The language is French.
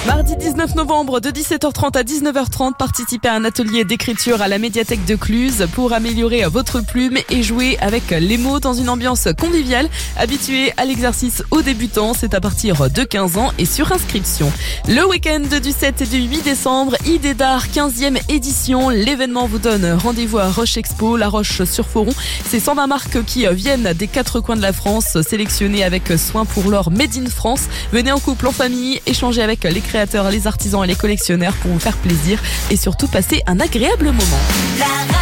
Mardi 19 novembre de 17h30 à 19h30, participez à un atelier d'écriture à la médiathèque de Cluse pour améliorer votre plume et jouer avec les mots dans une ambiance conviviale. Habitué à l'exercice aux débutants, c'est à partir de 15 ans et sur inscription. Le week-end du 7 et du 8 décembre, Idées d'art 15e édition. L'événement vous donne rendez-vous à Roche Expo, La Roche-sur-Foron. C'est 120 marques qui viennent des 4 coins de la France, sélectionnées avec soin pour leur Made in France. Venez en couple, en famille, échanger avec les créateurs, les artisans et les collectionneurs pour vous faire plaisir et surtout passer un agréable moment.